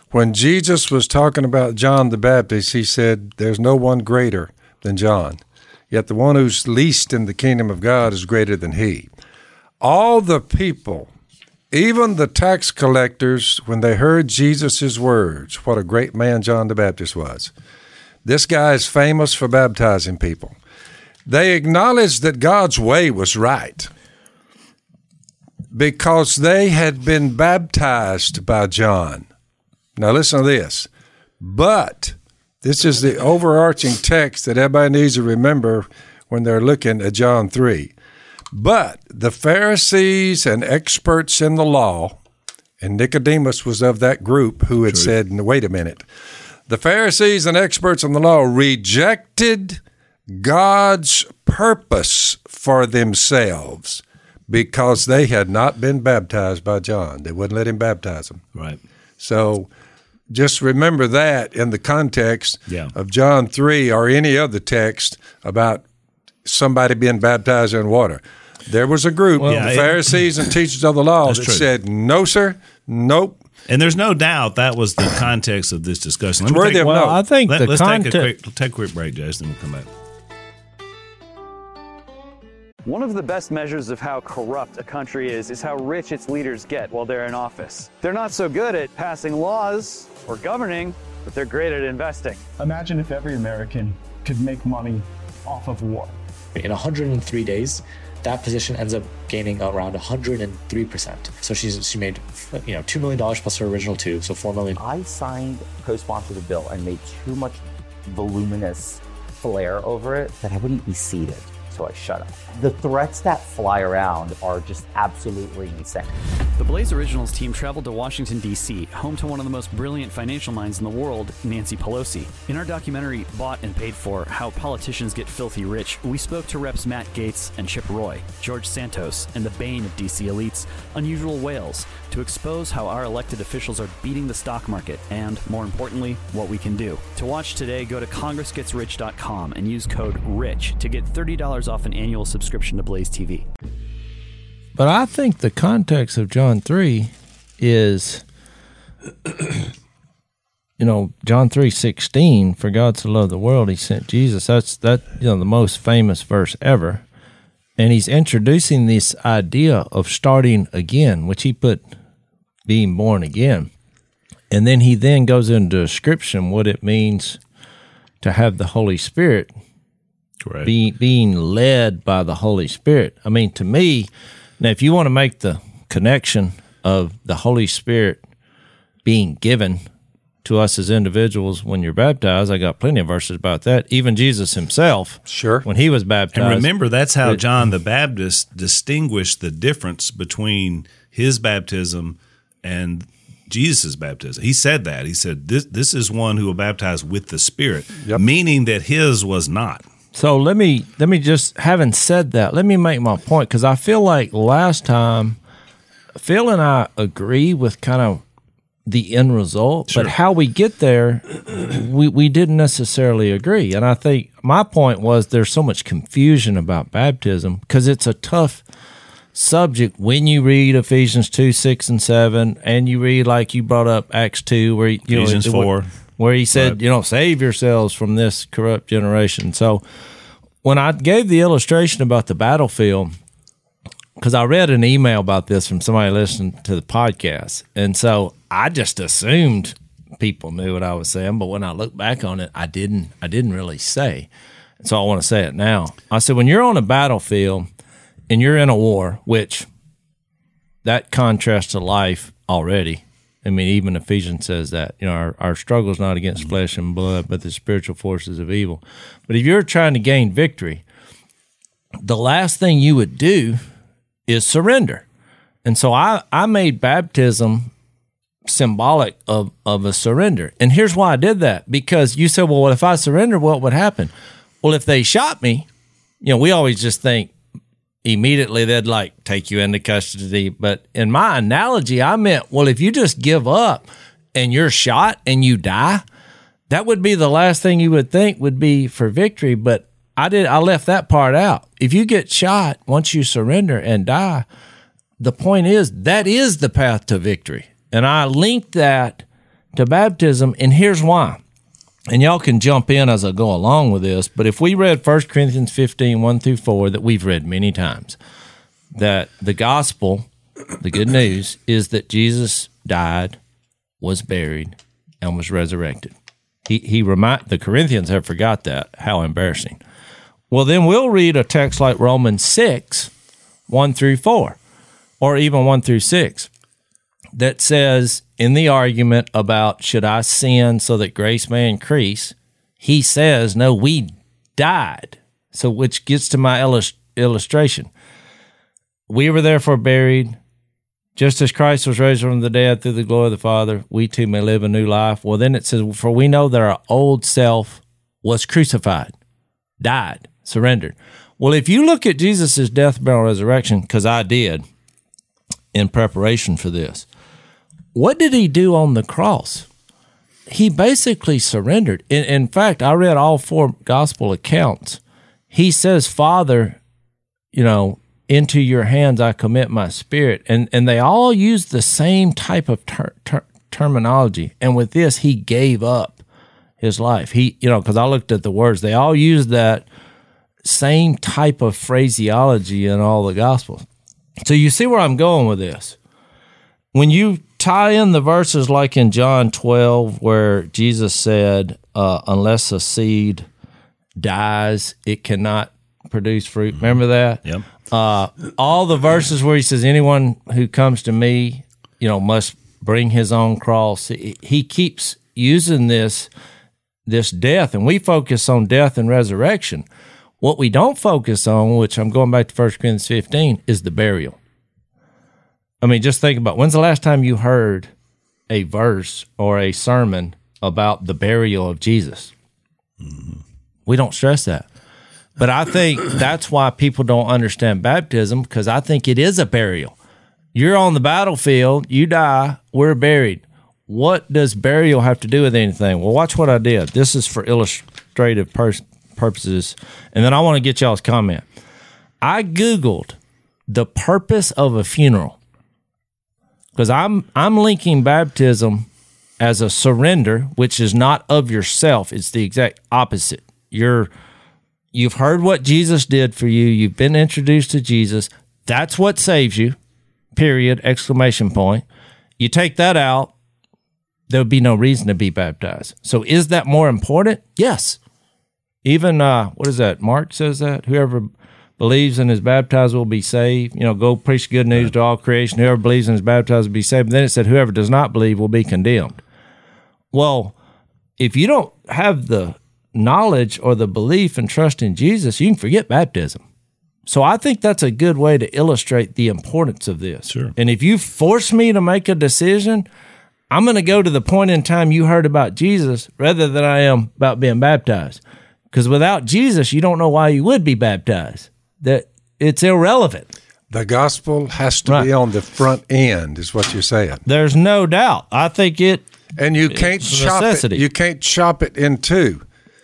S1: When Jesus was talking about John the Baptist, he said, there's no one greater than John. Yet the one who's least in the kingdom of God is greater than he. All the people, even the tax collectors, when they heard Jesus' words, what a great man John the Baptist was. This guy is famous for baptizing people. They acknowledged that God's way was right because they had been baptized by John. Now listen to this. But this is the overarching text that everybody needs to remember when they're looking at John three. But the Pharisees and experts in the law, and Nicodemus was of that group who had True. said, wait a minute. The Pharisees and experts in the law rejected God's purpose for themselves because they had not been baptized by John. They wouldn't let him baptize them.
S3: Right.
S1: So just remember that in the context
S3: yeah.
S1: of John three or any other text about somebody being baptized in water. There was a group, well, yeah, the Pharisees it, and teachers of the law, that true. said, no, sir, nope.
S3: And there's no doubt that was the context of this discussion.
S1: Let me take,
S2: well, I think
S3: let,
S2: the
S3: let's
S2: context.
S3: Take a, quick, take a quick break, Jason, and we'll come back.
S4: One of the best measures of how corrupt a country is is how rich its leaders get while they're in office. They're not so good at passing laws or governing, but they're great at investing.
S5: Imagine if every American could make money off of war.
S6: In one hundred three days, that position ends up gaining around one hundred three percent. So she's she made you know two million dollars plus her original two, so four million dollars.
S7: I signed, co-sponsored the bill and made too much voluminous flair over it that I wouldn't be seated. So I shut up. The threats that fly around are just absolutely insane.
S8: The Blaze Originals team traveled to Washington, D C, home to one of the most brilliant financial minds in the world, Nancy Pelosi. In our documentary, Bought and Paid For, How Politicians Get Filthy Rich, we spoke to Reps Matt Gaetz and Chip Roy, George Santos, and the bane of D C elites, Unusual Whales, to expose how our elected officials are beating the stock market and, more importantly, what we can do. To watch today, go to congress gets rich dot com and use code RICH to get thirty dollars off an annual subscription to Blaze T V.
S2: But I think the context of John three is, you know, John three sixteen, for God so loved the world, he sent Jesus. That's that you know the most famous verse ever. And he's introducing this idea of starting again, which he put being born again. And then he then goes into a description what it means to have the Holy Spirit,
S3: Correct.
S2: Be, being led by the Holy Spirit. I mean, to me, now if you want to make the connection of the Holy Spirit being given to us as individuals when you're baptized, I got plenty of verses about that. Even Jesus himself,
S1: sure,
S2: when he was baptized.
S3: And remember, that's how John the Baptist distinguished the difference between his baptism and Jesus' baptism. He said that. He said, this, this is one who will baptize with the Spirit, yep. meaning that his was not.
S2: So let me, let me just, having said that, let me make my point, because I feel like last time, Phil and I agree with kind of the end result, sure. but how we get there, we, we didn't necessarily agree. And I think my point was there's so much confusion about baptism because it's a tough subject when you read Ephesians two, six, and seven, and you read, like you brought up, Acts two, where you
S3: Ephesians
S2: know,
S3: four,
S2: where he said,
S3: right.
S2: you know, save yourselves from this corrupt generation. So when I gave the illustration about the battlefield, because I read an email about this from somebody listening to the podcast, and so I just assumed people knew what I was saying, but when I look back on it, I didn't. I didn't really say. So I want to say it now. I said, when you're on a battlefield and you're in a war, which that contrasts to life already. I mean, even Ephesians says that. You know, our, our struggle is not against flesh and blood, but the spiritual forces of evil. But if you're trying to gain victory, the last thing you would do is surrender. And so I, I made baptism symbolic of, of a surrender. And here's why I did that. Because you said, well, if I surrender, what would happen? Well, if they shot me, you know, we always just think immediately they'd like take you into custody. But in my analogy, I meant, well, if you just give up and you're shot and you die, that would be the last thing you would think would be for victory. But I did. I left that part out. If you get shot, once you surrender and die, the point is that is the path to victory. And I linked that to baptism, and here's why. And y'all can jump in as I go along with this, but if we read First Corinthians fifteen, one through four, that we've read many times, that the gospel, the good news, is that Jesus died, was buried, and was resurrected. He he remind the Corinthians have forgot that. How embarrassing. Well, then we'll read a text like Romans six, one through four, or even one through six, that says, in the argument about should I sin so that grace may increase, he says, no, we died. So which gets to my illust- illustration. We were therefore buried, just as Christ was raised from the dead through the glory of the Father, we too may live a new life. Well, then it says, for we know that our old self was crucified, died, surrendered. Well, if you look at Jesus' death, burial, and resurrection, because I did in preparation for this, what did he do on the cross? He basically surrendered. In, in fact, I read all four gospel accounts. He says, Father, you know, into your hands I commit my spirit. And and they all use the same type of ter- ter- terminology. And with this, he gave up his life. He, you know, because I looked at the words, they all use that same type of phraseology in all the gospels. So you see where I'm going with this. When you tie in the verses like in John twelve, where Jesus said, uh, unless a seed dies, it cannot produce fruit. Remember that?
S3: Yep.
S2: Uh, all the verses where he says, anyone who comes to me, you know, must bring his own cross. He keeps using this, this death, and we focus on death and resurrection. What we don't focus on, which I'm going back to First Corinthians fifteen, is the burial. I mean, just think about, when's the last time you heard a verse or a sermon about the burial of Jesus? Mm-hmm. We don't stress that. But I think that's why people don't understand baptism, because I think it is a burial. You're on the battlefield, you die, we're buried. What does burial have to do with anything? Well, watch what I did. This is for illustrative pers- purposes, and then I want to get y'all's comment. I Googled the purpose of a funeral, because I'm I'm linking baptism as a surrender, which is not of yourself. It's the exact opposite. You're You've heard what Jesus did for you. You've been introduced to Jesus. That's what saves you, period, exclamation point. You take that out, there would be no reason to be baptized. So is that more important? Yes. Even, uh, what is that? Mark says that. Whoever believes and is baptized will be saved. You know, go preach good news to all creation. Whoever believes and is baptized will be saved. But then it said whoever does not believe will be condemned. Well, if you don't have the knowledge or the belief and trust in Jesus, you can forget baptism. So I think that's a good way to illustrate the importance of this.
S3: Sure.
S2: And if you force me to make a decision, I'm going to go to the point in time you heard about Jesus rather than I am about being baptized. Because without Jesus, you don't know why you would be baptized. That it's irrelevant.
S1: The gospel has to
S2: Right.
S1: be on the front end, is what you're saying.
S2: There's no doubt. I think it.
S1: And you can't
S2: It's a
S1: chop
S2: necessity.
S1: it. You can't chop it in two.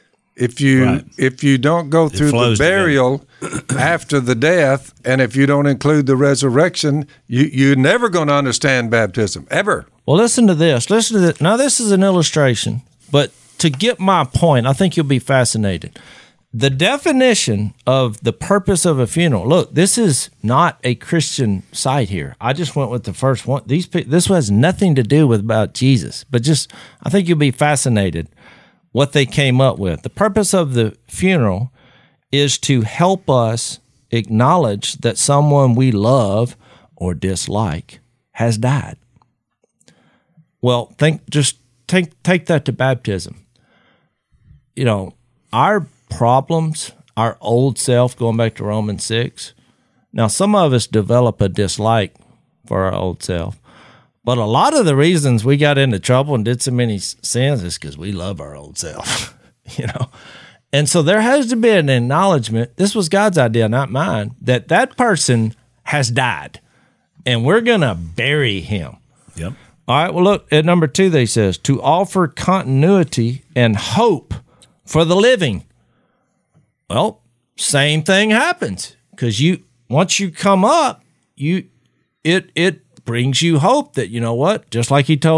S1: If you
S3: Right.
S1: if you don't go through the
S3: flows
S1: burial after the death, and if you don't include the resurrection, you you're never going to understand baptism ever.
S2: Well, listen to this. Listen to this. Now, this is an illustration, but to get my point, I think you'll be fascinated. The definition of the purpose of a funeral. Look, this is not a Christian site here. I just went with the first one. These pe- this has nothing to do with about Jesus, but just I think you'll be fascinated what they came up with. The purpose of the funeral is to help us acknowledge that someone we love or dislike has died. Well, think just take take that to baptism. You know, our problems, our old self, going back to Romans six. Now, some of us develop a dislike for our old self. But a lot of the reasons we got into trouble and did so many sins is because we love our old self, you know. And so there has to be an acknowledgement, this was God's idea, not mine, that that person has died, and we're going to bury him.
S3: Yep.
S2: All right, well, look, at number two, they says, to offer continuity and hope for the living. Well, same thing happens, because you once you come up, you it it brings you hope that, you know what, just like he told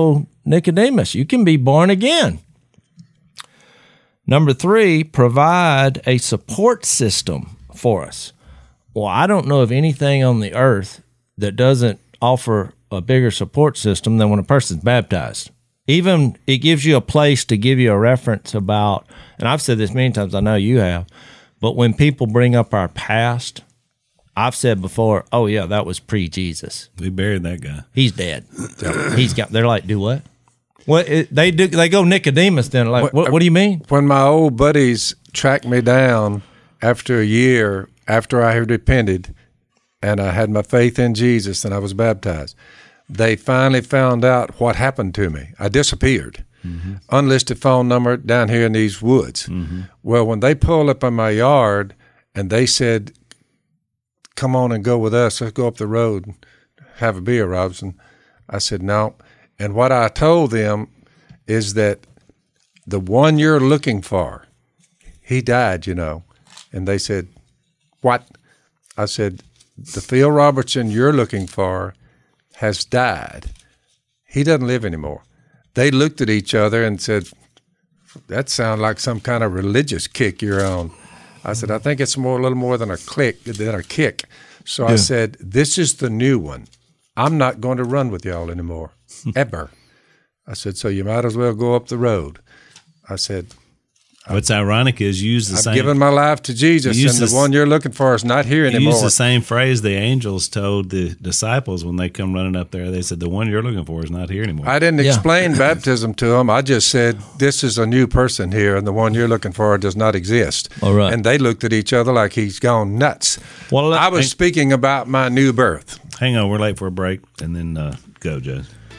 S2: Nicodemus. You can be born again. Number three, provide a support system for us. Well, I don't know of anything on the earth that doesn't offer a bigger support system than when a person's baptized. Even it gives you a place to give you a reference about, and I've said this many times, I know you have, but when people bring up our past, I've said before, oh yeah, that was pre-Jesus.
S3: We buried that guy.
S2: He's dead. He's got. They're like, do what? What it, they do? They go Nicodemus. Then like, what, what do you mean?
S1: When my old buddies tracked me down after a year after I had repented, and I had my faith in Jesus, and I was baptized, they finally found out what happened to me. I disappeared. Mm-hmm. Unlisted phone number down here in these woods. Mm-hmm. Well, when they pulled up in my yard and they said, come on and go with us, let's go up the road and have a beer, Robinson, I said, no. And what I told them is that the one you're looking for, he died, you know. And they said, what? I said, the Phil Robertson you're looking for has died. He doesn't live anymore. They looked at each other and said, that sounds like some kind of religious kick you're on. I said, I think it's more a little more than a click, than a kick. So yeah. I said, this is the new one. I'm not going to run with y'all anymore, ever. I said, so you might as well go up the road. I said,
S3: what's ironic is you use the
S1: I've
S3: same.
S1: I've given my life to Jesus, and the, the one you're looking for is not here anymore.
S3: You use the same phrase the angels told the disciples when they come running up there. They said, the one you're looking for is not here anymore.
S1: I didn't
S2: yeah.
S1: explain baptism to them. I just said, this is a new person here, and the one you're looking for does not exist.
S2: All right.
S1: And they looked at each other like he's gone nuts. Well, I was hang, speaking about my new birth.
S3: Hang on, we're late for a break, and then uh, go, Joe.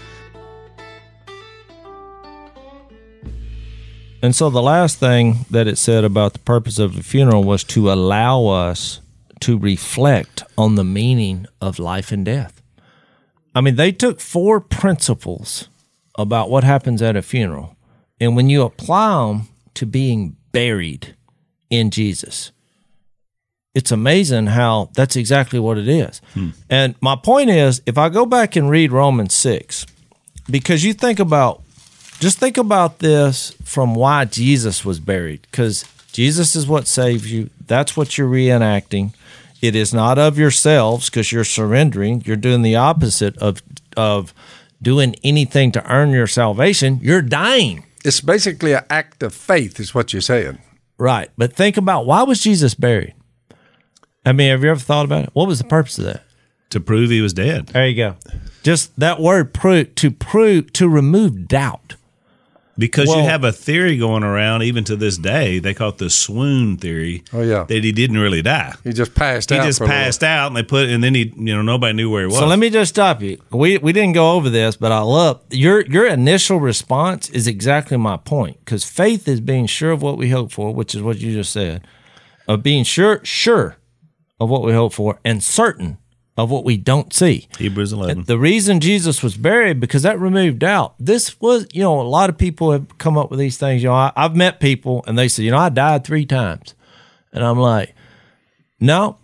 S2: And so the last thing that it said about the purpose of the funeral was to allow us to reflect on the meaning of life and death. I mean, they took four principles about what happens at a funeral, and when you apply them to being buried in Jesus, it's amazing how that's exactly what it is. Hmm. And my point is, if I go back and read Romans six, because you think about Just think about this from why Jesus was buried, because Jesus is what saves you. That's what you're reenacting. It is not of yourselves because you're surrendering. You're doing the opposite of of doing anything to earn your salvation. You're dying.
S1: It's basically an act of faith is what you're saying.
S2: Right. But think about, why was Jesus buried? I mean, have you ever thought about it? What was the purpose of that?
S3: To prove he was dead.
S2: There you go. Just that word, prove, to prove, to remove doubt.
S3: Because well, you have a theory going around even to this day. They call it the swoon theory.
S1: Oh yeah,
S3: that he didn't really die.
S1: He just passed
S3: he
S1: out.
S3: He just passed out, and they put, and then he, you know, nobody knew where he was.
S2: So let me just stop you. We we didn't go over this, but I love your your initial response is exactly my point. Because faith is being sure of what we hope for, which is what you just said, of being sure sure of what we hope for, and certain of what we don't see.
S3: Hebrews eleven.
S2: The reason Jesus was buried, because that removed doubt. This was, you know, a lot of people have come up with these things. You know, I, I've met people and they say, you know, I died three times. And I'm like, no.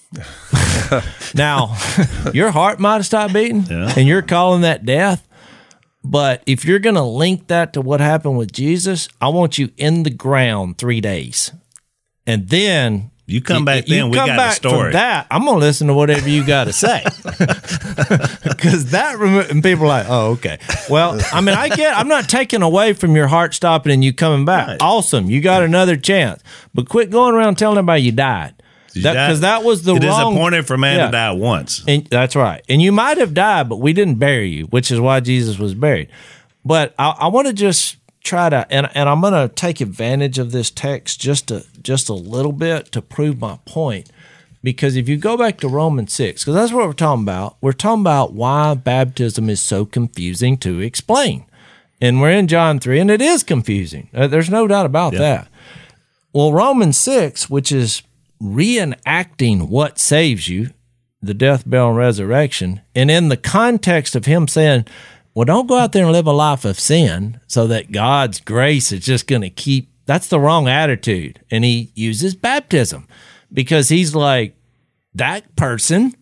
S2: Now, your heart might have stopped beating yeah. and you're calling that death. But if you're going to link that to what happened with Jesus, I want you in the ground three days. And then
S3: You come back
S2: you,
S3: then,
S2: you
S3: we
S2: come
S3: got
S2: back
S3: a story.
S2: From that, I'm going to listen to whatever you got to say. Because that, remo- and people are like, oh, okay. Well, I mean, I get, I'm not taking away from your heart stopping and you coming back. Right. Awesome. You got another chance. But quit going around telling everybody you died. Because that, that was the
S3: it
S2: wrong.
S3: It is appointed for man yeah. to die once.
S2: And that's right. And you might have died, but we didn't bury you, which is why Jesus was buried. But I, I want to just try to, and, and I'm going to take advantage of this text just to, just a little bit to prove my point. Because if you go back to Romans six, because that's what we're talking about, we're talking about why baptism is so confusing to explain. And we're in John three, and it is confusing. Uh, there's no doubt about yeah. that. Well, Romans six, which is reenacting what saves you, the death, burial, and resurrection, and in the context of him saying, well, don't go out there and live a life of sin so that God's grace is just going to keep, that's the wrong attitude. And he uses baptism because he's like, that person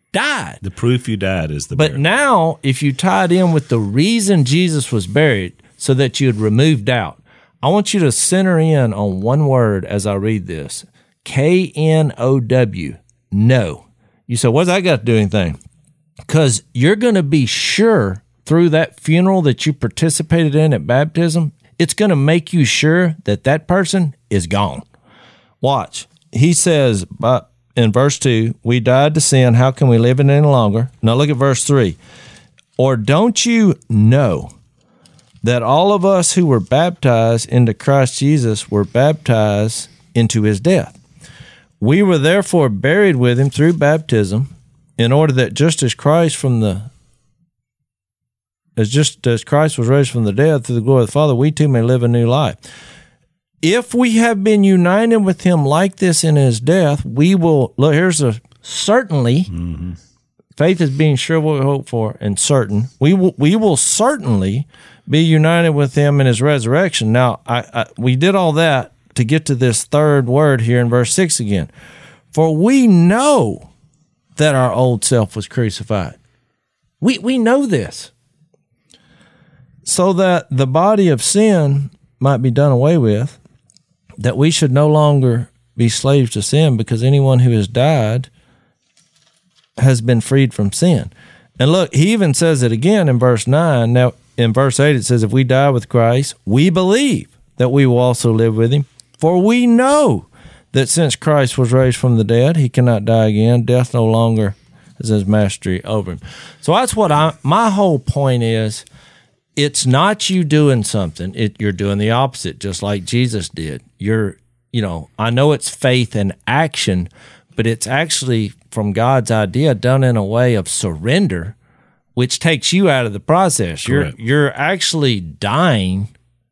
S2: died.
S3: The proof you died is the
S2: But
S3: burial.
S2: now, if you tie it in with the reason Jesus was buried, so that you would remove doubt, I want you to center in on one word as I read this. K N O W, no. You say, what's that got to do anything? Because you're going to be sure through that funeral that you participated in at baptism, it's going to make you sure that that person is gone. Watch. He says, but in verse two, we died to sin. How can we live it any longer? Now look at verse three. Or don't you know that all of us who were baptized into Christ Jesus were baptized into his death? We were therefore buried with him through baptism, in order that just as Christ from the as just as Christ was raised from the dead through the glory of the Father, we too may live a new life. If we have been united with him like this in his death, we will, look, here's a certainly, mm-hmm. Faith is being sure what we hope for and certain. We will, we will certainly be united with him in his resurrection. Now, I, I, we did all that to get to this third word here in verse six again. For we know that our old self was crucified. We, we know this. So that the body of sin might be done away with, that we should no longer be slaves to sin, because anyone who has died has been freed from sin. And look, he even says it again in verse nine. Now, in verse eight, it says, if we die with Christ, we believe that we will also live with him. For we know that since Christ was raised from the dead, he cannot die again. Death no longer has his mastery over him. So that's what I, my whole point is. It's not you doing something. It, you're doing the opposite, just like Jesus did. You're, you know, I know it's faith and action, but it's actually from God's idea done in a way of surrender, which takes you out of the process.
S3: Correct.
S2: You're you're actually dying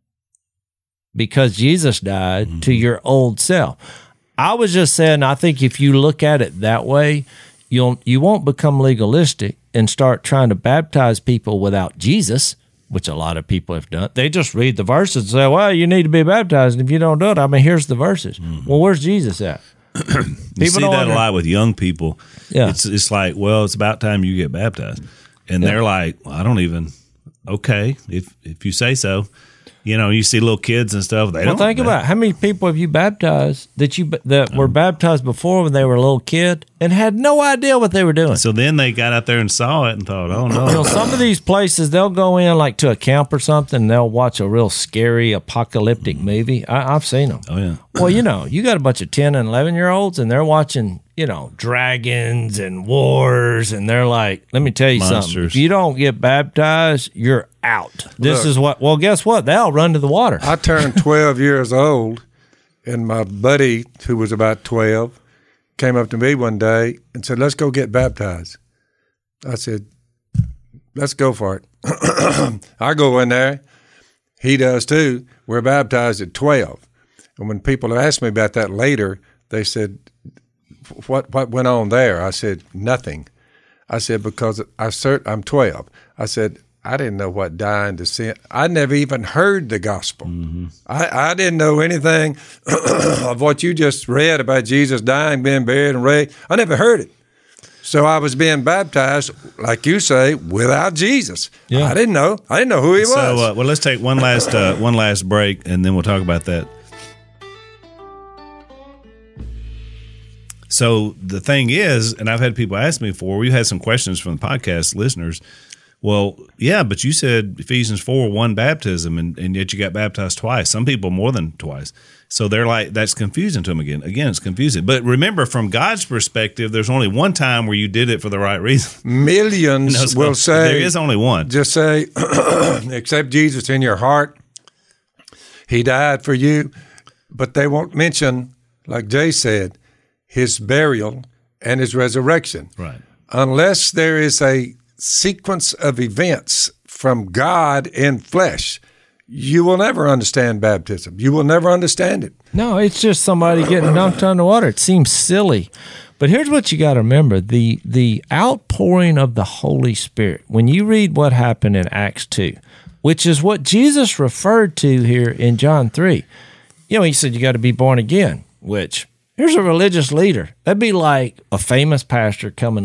S2: because Jesus died mm-hmm. to your old self. I was just saying, I think if you look at it that way, you'll you won't become legalistic and start trying to baptize people without Jesus, which a lot of people have done. They just read the verses and say, well, you need to be baptized. And if you don't do it, I mean, here's the verses. Mm-hmm. Well, where's Jesus at?
S3: You
S2: people
S3: see
S2: don't
S3: that
S2: under-
S3: a lot with young people.
S2: Yeah.
S3: It's it's like, well, it's about time you get baptized. And
S2: Yeah.
S3: they're like, well, I don't even, okay, if if you say so. You know, you see little kids and stuff. They
S2: well,
S3: don't
S2: think
S3: they,
S2: about it. How many people have you baptized that you that were baptized before when they were a little kid and had no idea what they were doing?
S3: So then they got out there and saw it and thought, oh, no.
S2: You know, some of these places, they'll go in like to a camp or something, and they'll watch a real scary apocalyptic movie. I, I've seen them.
S3: Oh, yeah.
S2: Well, you know, you got a bunch of ten and eleven-year-olds, and they're watching, you know, dragons and wars, and they're like, let me tell you something.
S3: Monsters.
S2: If you don't get baptized, you're out. This
S1: Look.
S2: is what, well, guess what? They'll run to the water.
S1: I turned twelve years old, and my buddy, who was about twelve, came up to me one day and said, let's go get baptized. I said, let's go for it. I go in there. He does too. We're baptized at twelve. And when people asked me about that later, they said, what what went on there? I said, nothing. I said, because I cert- I'm twelve. I said, I didn't know what dying to sin. I never even heard the gospel. Mm-hmm. I, I didn't know anything of what you just read about Jesus dying, being buried, and raised. I never heard it. So I was being baptized, like you say, without Jesus.
S2: Yeah.
S1: I didn't know. I didn't know who he was.
S3: So, uh, well, let's take one last uh, one last break, and then we'll talk about that. So the thing is, and I've had people ask me before, we've had some questions from the podcast listeners. Well, yeah, but you said Ephesians four, one baptism, and, and yet you got baptized twice. Some people more than twice. So they're like, that's confusing to them again. Again, it's confusing. But remember, from God's perspective, there's only one time where you did it for the right reason.
S1: Millions
S3: You know, so
S1: will say,
S3: there is only one.
S1: just say, accept Jesus in your heart. He died for you. But they won't mention, like Jay said, his burial and his resurrection.
S3: Right.
S1: Unless there is a sequence of events from God in flesh, you will never understand baptism. You will never understand it.
S2: No, it's just somebody getting dunked underwater. It seems silly. But here's what you got to remember. The the outpouring of the Holy Spirit, when you read what happened in Acts two, which is what Jesus referred to here in John three, you know, he said you got to be born again, which here's a religious leader. That'd be like a famous pastor coming up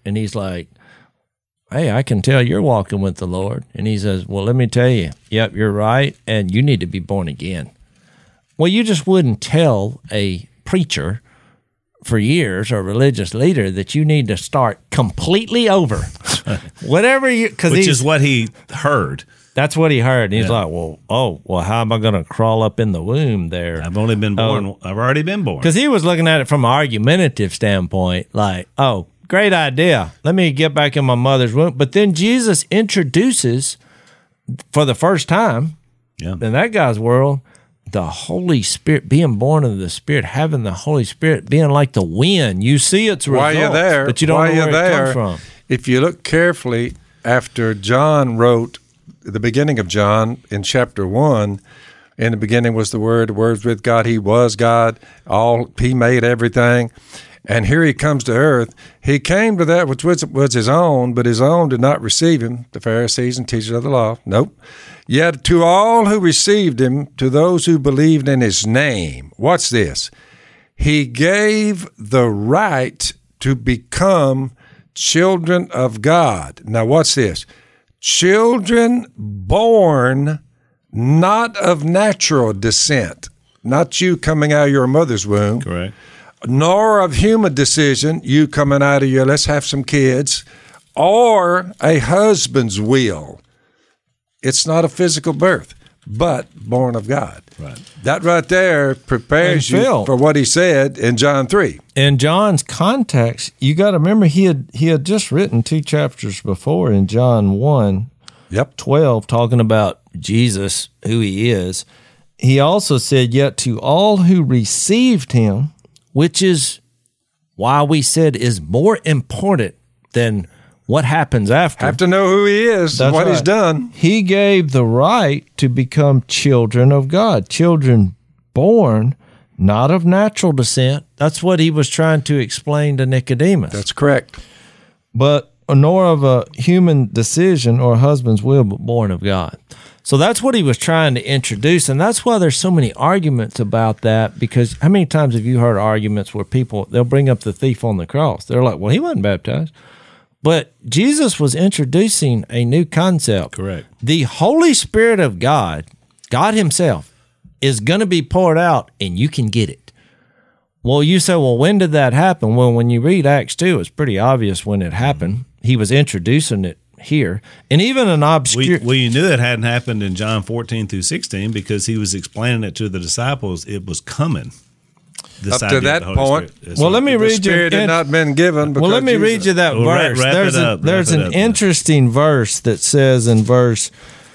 S2: And he's like, hey, I can tell you're walking with the Lord. And he says, well, let me tell you, yep, you're right, and you need to be born again. Well, you just wouldn't tell a preacher for years or a religious leader that you need to start completely over. Whatever you, because
S3: Which is what he heard.
S2: That's what he heard. And he's
S3: Yeah.
S2: like, well, oh, well, how am I going to crawl up in the womb there?
S3: I've only been born.
S2: Oh.
S3: I've already been born.
S2: Because he was looking at it from an argumentative standpoint, like, oh, great idea. Let me get back in my mother's womb. But then Jesus introduces, for the first time
S3: Yeah.
S2: in that guy's world, the Holy Spirit, being born of the Spirit, having the Holy Spirit, being like the wind. You see its results,
S1: While you're there,
S2: but you don't
S1: while
S2: know
S1: you're
S2: where
S1: there,
S2: it comes from.
S1: if you look carefully, after John wrote the beginning of John in chapter one, in the beginning was the Word, the Word was with God, He was God, all He made everything. And here He comes to earth. He came to that which was, was His own, but His own did not receive Him, the Pharisees and teachers of the law. Nope. Yet to all who received Him, to those who believed in His name, what's this? He gave the right to become children of God. Now, what's this? Children born not of natural descent, not you coming out of your mother's womb,
S3: Correct.
S1: nor of human decision, you coming out of your, let's have some kids, or a husband's will. It's not a physical birth, but born of God.
S3: Right.
S1: That right there prepares
S2: And
S1: you
S2: Phil-
S1: for what he said in John three.
S2: In John's context, you got to remember he had he had just written two chapters before in John one,
S1: Yep.
S2: twelve, talking about Jesus, who He is. He also said, yet to all who received Him, which is why we said is more important than what happens after.
S1: Have to know who he is and
S2: That's
S1: what he's
S2: right.
S1: done.
S2: He gave the right to become children of God, children born not of natural descent. That's what he was trying to explain to Nicodemus.
S1: That's correct.
S2: But nor of a human decision or a husband's will, but born of God. So that's what he was trying to introduce, and that's why there's so many arguments about that, because how many times have you heard arguments where people, they'll bring up the thief on the cross. They're like, well, he wasn't baptized. But Jesus was introducing a new concept.
S3: Correct.
S2: The Holy Spirit of God, God Himself, is going to be poured out, and you can get it. Well, you say, well, when did that happen? Well, when you read Acts two, it's pretty obvious when it happened. He was introducing it here. And even an obscure...
S3: We, well, you knew it hadn't happened in John fourteen through sixteen because he was explaining it to the disciples. It was coming. This
S1: Up to
S3: idea of
S1: that
S3: the Holy
S1: point,
S3: Spirit. That's
S2: well,
S3: right.
S2: let me
S1: The
S2: read you.
S1: Spirit had
S2: in-
S1: not been given.
S2: Well, let me
S1: because
S2: read
S1: Jesus-
S2: you that
S3: Well, wrap-
S2: verse.
S3: wrap
S2: there's
S3: it
S2: a,
S3: up, wrap
S2: there's
S3: it
S2: an
S3: up, man.
S2: interesting verse that says in verse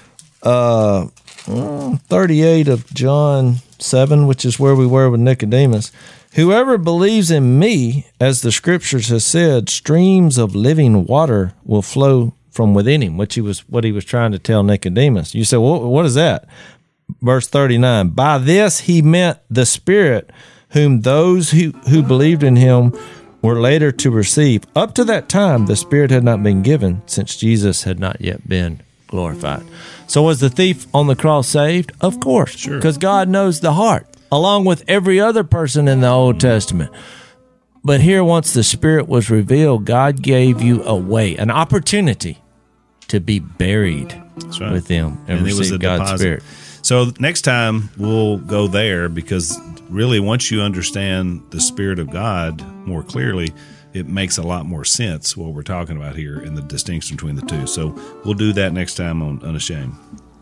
S2: uh, mm, thirty-eight of John seven, which is where we were with Nicodemus. Whoever believes in me, as the scriptures has said, streams of living water will flow from within him, which he was what he was trying to tell Nicodemus. You say, well, what is that? Verse thirty-nine, by this he meant the Spirit, whom those who, who believed in him were later to receive. Up to that time, the Spirit had not been given, since Jesus had not yet been glorified. So was the thief on the cross saved? Of course,
S3: Sure.
S2: because God knows the heart, along with every other person in the Old Testament. But here, once the Spirit was revealed, God gave you a way, an opportunity to be buried
S3: That's right.
S2: with Him and,
S3: And it was
S2: receive
S3: a
S2: God's
S3: deposit.
S2: Spirit.
S3: So next time we'll go there because really once you understand the Spirit of God more clearly, it makes a lot more sense what we're talking about here and the distinction between the two. So we'll do that next time on Unashamed.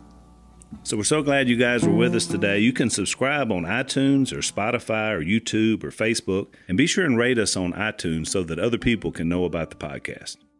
S3: So we're so glad you guys were with us today. You can subscribe on iTunes or Spotify or YouTube or Facebook, and be sure and rate us on iTunes so that other people can know about the podcast.